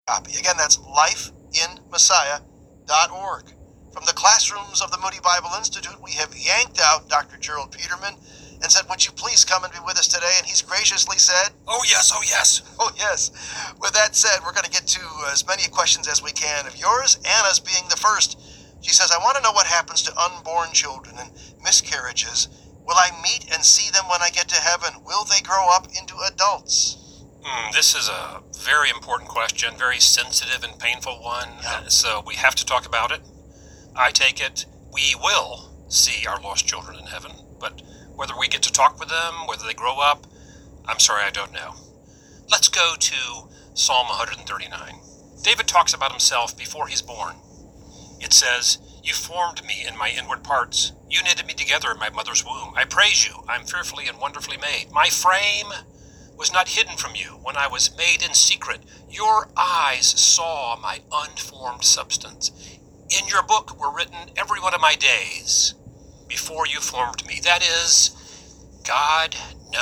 copy. Again, that's lifeinmessiah.org. From the classrooms of the Moody Bible Institute, we have yanked out Dr. Gerald Peterman and said, would you please come and be with us today? And he's graciously said, oh yes, oh yes. Oh, yes. With that said, we're going to get to as many questions as we can of yours, Anna's being the first. She says, I want to know what happens to unborn children and miscarriages. Will I meet and see them when I get to heaven? Will they grow up into adults? This is a very important question, very sensitive and painful one, so we have to talk about it. I take it we will see our lost children in heaven, but whether we get to talk with them, whether they grow up, I'm sorry, I don't know. Let's go to Psalm 139. David talks about himself before he's born. It says, you formed me in my inward parts. You knitted me together in my mother's womb. I praise you. I'm fearfully and wonderfully made. My frame was not hidden from you when I was made in secret. Your eyes saw my unformed substance. In your book were written every one of my days before you formed me. That is, God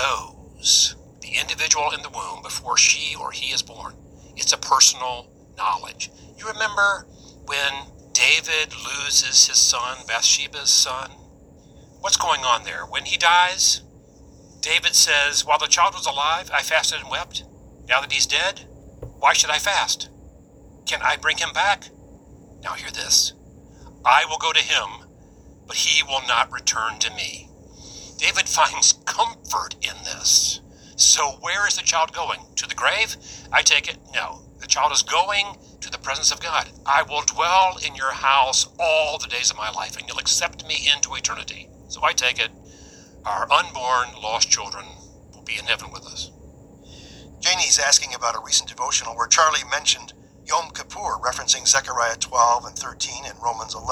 knows the individual in the womb before she or he is born. It's a personal knowledge. You remember when David loses his son, Bathsheba's son? What's going on there? When he dies, David says, while the child was alive, I fasted and wept. Now that he's dead, why should I fast? Can I bring him back? Now hear this. I will go to him, but he will not return to me. David finds comfort in this. So where is the child going? To the grave? I take it, no. The child is going to the presence of God. I will dwell in your house all the days of my life, and you'll accept me into eternity. So I take it, our unborn lost children will be in heaven with us. Janie's asking about a recent devotional where Charlie mentioned Yom Kippur, referencing Zechariah 12 and 13 and Romans 11.